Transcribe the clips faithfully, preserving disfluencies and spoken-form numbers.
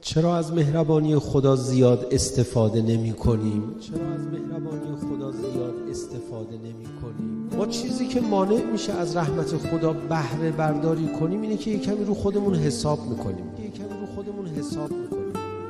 چرا از مهربانی خدا زیاد استفاده نمی کنیم؟ چرا از مهربانی خدا زیاد استفاده نمی کنیم؟ ما چیزی که مانع میشه از رحمت خدا بهره برداری کنیم اینه که یک کمی رو خودمون حساب میکنیم. یک کمی رو خودمون حساب میکنیم.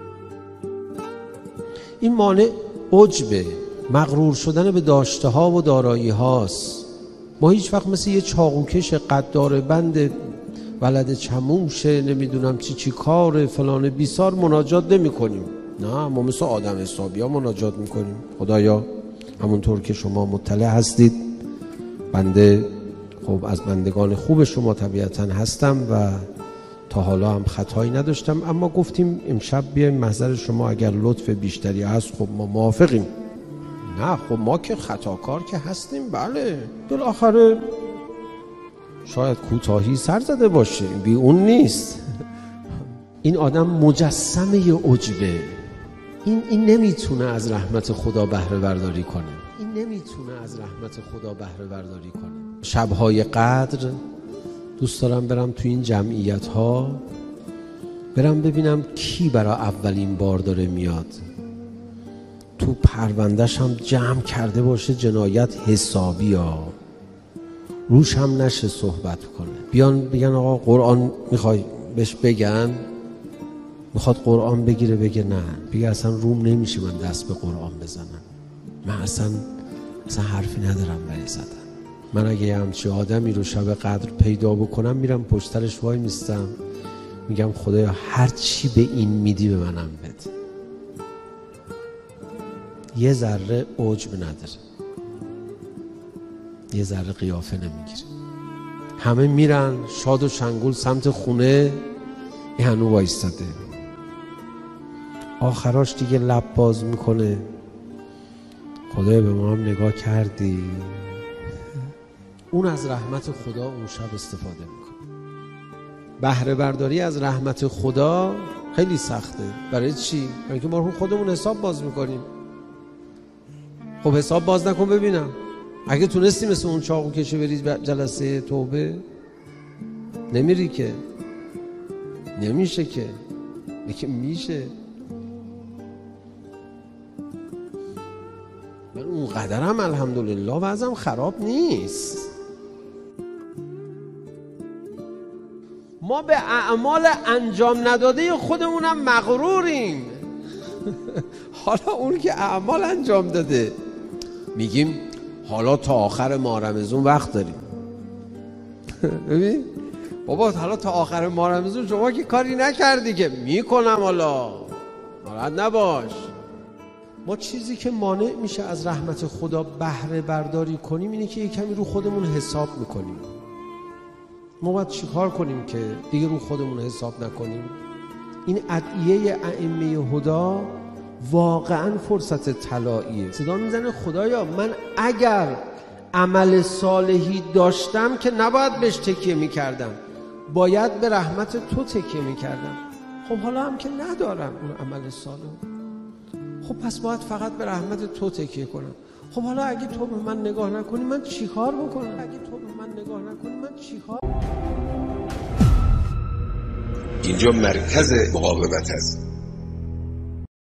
این مانع عجبه، مغرور شدن به داشته ها و دارایی هاست. ما هیچ وقت مثل یه چاقوکش قدار بند ولد چموشه نمیدونم چی چی کار فلان بیسار مناجات نمی کنیم. نه، ما مثل آدم حسابی ها مناجات میکنیم. خدایا همونطور که شما مطلع هستید، بنده خب از بندگان خوب شما طبیعتا هستم و تا حالا هم خطایی نداشتم، اما گفتیم امشب بیایم محضر شما، اگر لطف بیشتری هست خب ما موافقیم. نه خب ما که خطاکار که هستیم، بله بالاخره شاید کوتاهی سر زده باشه، بی اون نیست. این آدم مجسمه عجبه. این این نمیتونه از رحمت خدا بهره برداری کنه. این نمیتونه از رحمت خدا بهره برداری کنه. شبهای قدر دوست دارم برم تو این جمعیت ها، برم ببینم کی برای اولین بار داره میاد، تو پروندهش هم جمع کرده باشه جنایت حسابی ها، روش هم نشه صحبت کنه. بیان بگن آقا قرآن میخوای بهش بگن، میخواد قرآن بگیره بگه نه، بگه اصلا روم نمیشه من دست به قرآن بزنم، من اصلا اصلا حرفی ندارم برای زدن. من اگه یه همچی آدمی رو شب قدر پیدا بکنم، میرم پشترش وای میستم، میگم خدایا هر چی به این میدی به منم بده. یه ذره عجب نداره، یه ذره قیافه نمیگیره. همه میرن شاد و شنگول سمت خونه، این هنو وایستاده. آخراش دیگه لب باز میکنه، خدایا به ما هم نگاه کردی. اون از رحمت خدا اون شب استفاده میکنه. بهره برداری از رحمت خدا خیلی سخته. برای چی؟ برای اینکه ما خودمون حساب باز میکنیم. خب حساب باز نکن ببینم. اگه تونستی مثل اون چاقو کشه بری جلسه توبه، نمیری که، نمیشه که، میگه میشه. من اون قدرم الحمدلله وضعم خراب نیست. ما به اعمال انجام نداده خودمونم مغروریم. حالا اون که اعمال انجام داده میگیم حالا تا آخر ماه رمضان وقت داریم. ببین بابا، حالا تا آخر ماه رمضان شما که کاری نکردی که. میکنم حالا، ناراحت نباش. ما چیزی که مانع میشه از رحمت خدا بهره برداری کنیم اینه که یک کمی رو خودمون حساب میکنیم. ما باید چیکار کنیم که دیگه رو خودمون حساب نکنیم؟ این ادعیه ائمه هدا واقعا فرصت طلاییه. صدا میزنه خدایا من اگر عمل صالحی داشتم که نباید بهش تکیه میکردم، باید به رحمت تو تکیه میکردم. خب حالا هم که ندارم اون عمل صالح، خب پس باید فقط به رحمت تو تکیه کنم. خب حالا اگه تو به من نگاه نکنی من چی کار بکنم؟ اگه تو به من نگاه نکنی من چی کار؟ اینجا مرکز مقاومت است.